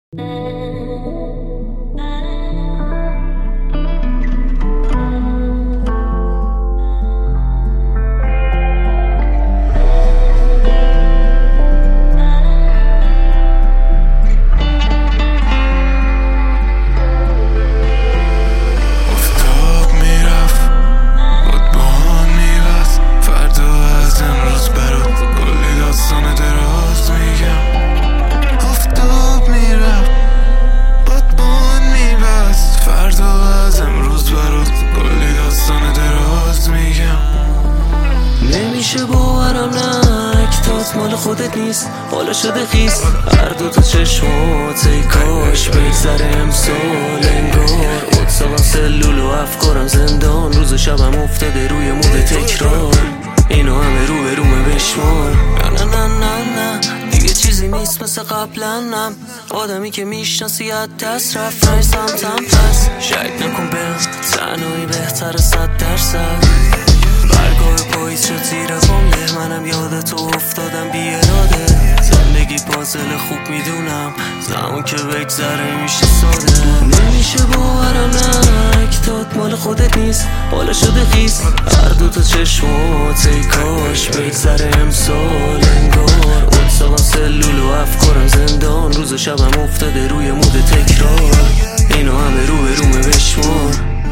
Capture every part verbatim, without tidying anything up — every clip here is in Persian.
نمیشه باورم نه اکتات مال خودت نیست، حالا شده خیس هر دو تا چشمات. ای کاش بگذره امسال انگار اتساقم سلول و افکارم زندان. روز و شبم افتاده روی مود تکرار، اینو همه رو به رومه بشمار. نه نه نه نه دیگه چیزی نیست مثل قبلنم، آدمی که میشناسی از دست رفت رای سمتم. پس شک نکن به تنهایی بهتر صد درصد. برگاه پاییز شد زیر بامله، منم یاد تو افتادم بی اراده. زندگی پازل خوب میدونم، زمان که بگذره میشه ساده. نمیشه باورم نه اکتات مال خودت نیست، حالا شده خیس هر دو تا چشمات. ای کاش بگذره امسال انگار اتساقم سلول و افکارم زندان. روز و شبم افتاده روی مود تکرار، اینو همه رو به رومه بشمار.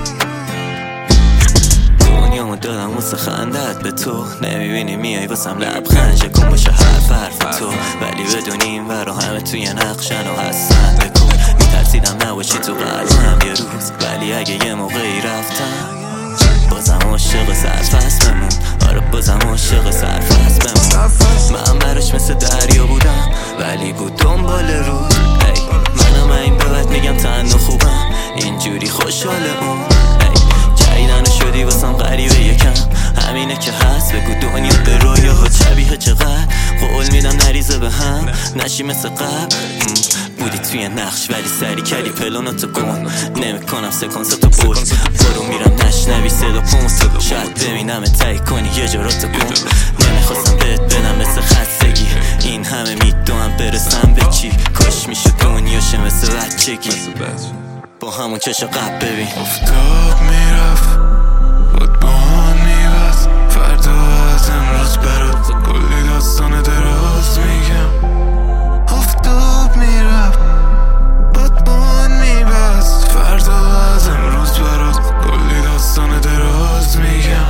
دنیامو دادم واسه خندت به تو، نمیبینی میای واسم لبخند شکن باشه حرف حرف تو. ولی بدونیم ورا همه توی نقشن و هستن بکن. میترسیدم نباشی تو قلبم یه روز، ولی اگه یه موقعی رفتم بازم عاشق سرفست بمون. آره بازم عاشق سرفست بمون. من براش مثل دریا بودم ولی بود دنبال رو. ای منم این به بعد میگم تنها خوبم اینجوری خوشحال اون. جایدن شدی واسم غریبه یکم، همینه که هست بگو دنیا به رویاها شبیه چقدر. قول میدم نریزه به هم نشی مثل قبل. بودی توی نقش ولی سری کلی پلاناتو کن. نمیکنم سکانساتو بود برو میرم نشنوی صدا پونس. شاید ببینم تایی کنی یه جاراتو کن. نمیخواستم بهت بدم مثل خستگی، این همه میدونم برسم به چی. کاش میشه دنیاشه مثل بچگی با همون چش قبل. ببین افتاب میرفت بادبان میبست فردا از امروز برات کلی داستان دراز میگم. افتاب میرفت بادبان میبست فردا از امروز برات کلی داستان دراز میگم.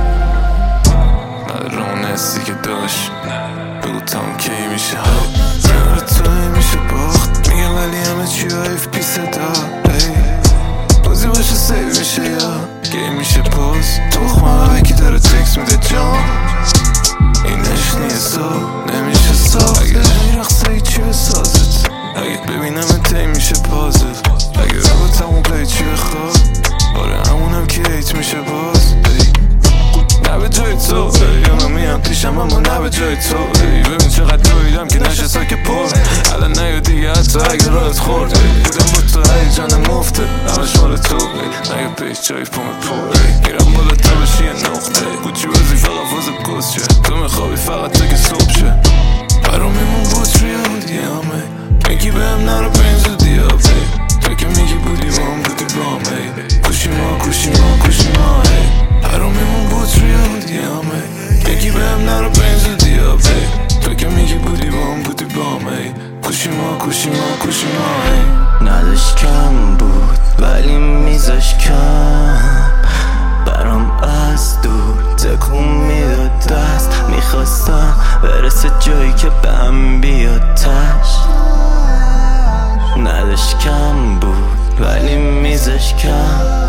رونستی که داشت بگو تام کی میشه کنار توی میشه باخت. میگم ولی همه چی حیف بی صدا. بازی باشه سیو میشه یا گیم میشه پاس. تخمه بکی داره تکس میده جان اینش نیستا نمیشه ساخت. اگه میرخصه ای چی بسازت، اگه ببینم تی میشه پازت. اگه رابط همون پلی چی بخواد، آره همونم که ایت میشه باز. نه به جای تو یا میام پیشم اما نه به جای تو. ببین چقدر دویدم که نشه ساک پر. الان نه دیگه حتی اگه راحت خورد بودم با تو هی جانم مفته همش مال تو. نه پیش جای پوم پر میرم بالا تا بشی یه نقطه. بودی بازی فقط فاز گست شه، تو میخوابی فقط تا که صبح شه. برام میمون بود ریالی همه میگی بهم نرو بینزو دیابه. تو که میگی بودی با هم بودی با همه کشی ما کشی ما کشی ما. برام میمون بود ریالی همه میگی بهم نرو بینزو دیابه. تو که میگی بودی با هم بودی با همه کشی ما کشی ما کشی ما. نداشت کم بود ولی میزاش کم، برام از دور تکون میداد دست. میخواستم برسه جایی که بهم بیاد تش. نداشت کم بود ولی میزاش کم.